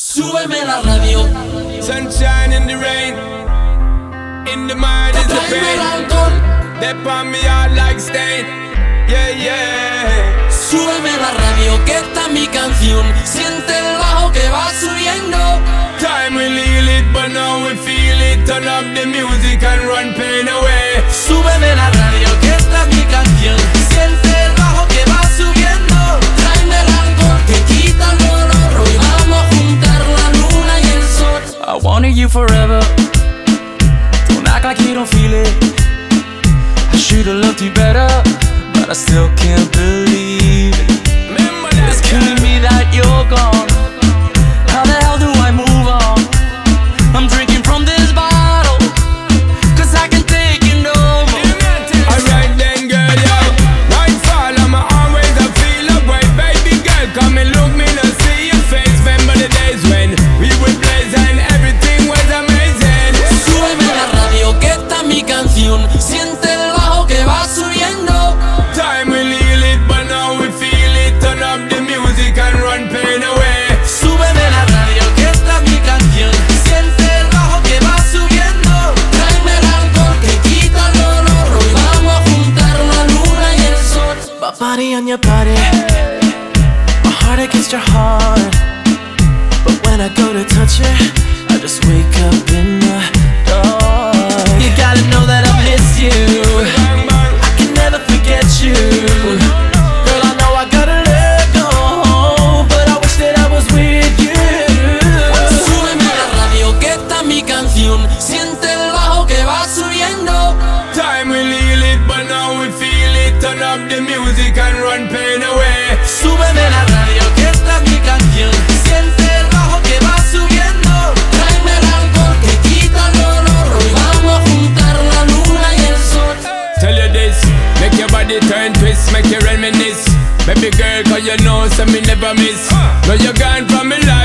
Súbeme la radio. Sunshine in the rain, in the mind is the Tráeme el pain. alcohol. They on me hard like stain. Yeah, yeah. Súbeme la radio, que esta es mi canción. Siente el bajo que va subiendo. Time we heal it, but now we feel it. Turn up the music and run pain away. Súbeme la radio, que esta es mi canción. Siente el bajo que va subiendo. Tráeme el alcohol que quita el dolor. Hoy vamos a juntar la luna y el sol. I wanted you forever. Don't act like you don't feel it. I should've loved you better, but I still can't believe it. Remember that, It's killing me that you're gone. How the hell do I move on? I'm drinking from this bottle, cause I can take it no more. Alright then, girl, yo. Nightfall, I'ma always I feel a way. Baby girl, come and look me, now see your face. Remember the days when we would blaze and everything was amazing. Súbeme la radio, que esta es mi canción. Siente el bajo que va subiendo. Time will heal it, but now we feel it. Turn up the music and run pain away. Súbeme la radio, que esta es mi canción. Siente el bajo que va subiendo. Tráeme el alcohol que quita el dolor. Hoy vamos a juntar la luna y el sol. My body on your body, my heart against your heart. But when I go to touch it, I just wake up in the dark. You gotta know that I miss you. Bang, bang. I can never forget you. Girl, I know I gotta let go, but I wish that I was with you. Súbeme la radio, que esta es mi canción. Siente el bajo que va subiendo. Time will heal it, but now we feel it. Turn up the music and run pain away. Súbeme la radio, que esta es mi canción. Siente el bajo que va subiendo. Tráeme el alcohol que quita el dolor. Hoy vamos a juntar la luna y el sol. Tell you this, make your body turn twist, make you reminisce. Baby girl, cause you know, so me never miss. Know you gone from me life.